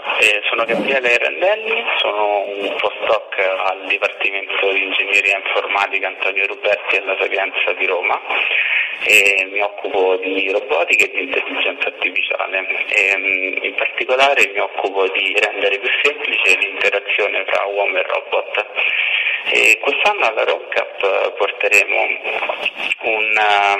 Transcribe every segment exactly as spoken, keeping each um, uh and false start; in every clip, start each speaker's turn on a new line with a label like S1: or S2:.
S1: Eh, sono Gabriele Randelli, sono un postdoc al Dipartimento di Ingegneria Informatica Antonio Ruberti alla Sapienza di Roma e mi occupo di robotica e di intelligenza artificiale e in particolare mi occupo di rendere più semplice l'interazione tra uomo e robot. E quest'anno alla RockUp porteremo una,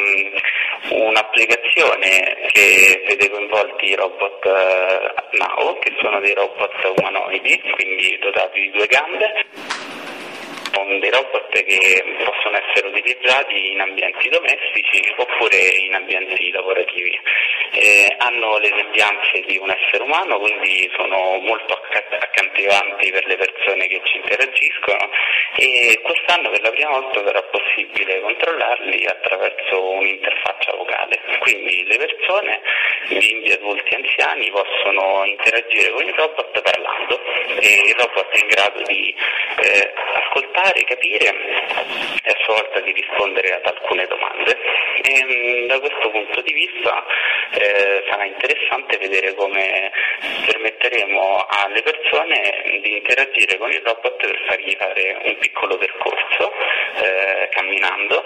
S1: un'applicazione che vede coinvolti i robot Now, che sono dei robot umanoidi, quindi dotati di due gambe. Sono dei robot che possono essere utilizzati in ambienti domestici oppure in ambienti lavorativi. Eh, hanno le sembianze di un essere umano, quindi sono molto accattivanti per le persone che ci interagiscono e quest'anno per la prima volta sarà possibile controllarli attraverso un'interfaccia vocale. Quindi le persone, bimbi, adulti, anziani, possono interagire con il robot parlando e il robot è in grado di eh, ascoltare, capire e a sua volta di rispondere ad alcune domande. E, da questo punto di vista eh, sarà interessante vedere come permetteremo alle persone di interagire con il robot per fargli fare un piccolo percorso eh, camminando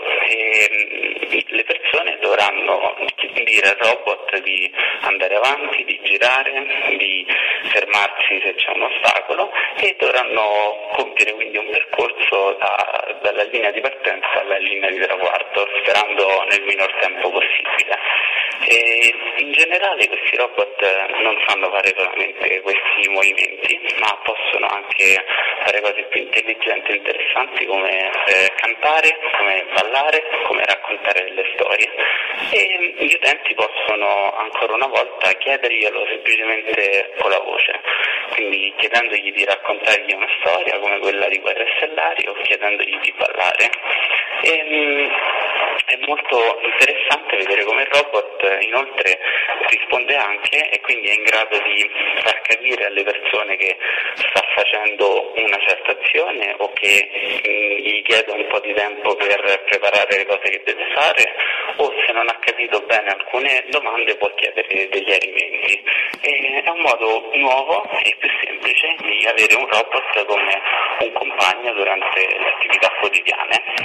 S1: e le persone dovranno dire al robot di andare avanti, di girare, di fermarsi se c'è un ostacolo e dovranno compiere quindi un percorso da, dalla linea di partenza alla linea di traguardo, sperando nel minor tempo possibile. E in generale questi robot non sanno fare solamente questi movimenti, ma possono anche fare cose più intelligenti e interessanti come eh, cantare, come ballare, come raccontare delle storie. E gli utenti possono ancora una volta chiederglielo semplicemente con la voce, quindi chiedendogli di raccontargli una storia come quella di Guerre Stellari o chiedendogli di ballare. E, mh, è molto interessante vedere come il robot inoltre risponde anche e quindi è in grado di far capire alle persone che sta facendo una certa azione o che mh, gli chiede un po' di tempo per preparare le cose che deve fare, o se non ha capito bene alcune domande può chiedere degli chiarimenti. E è un modo nuovo e più semplice di avere un robot come un compagno durante le attività quotidiane.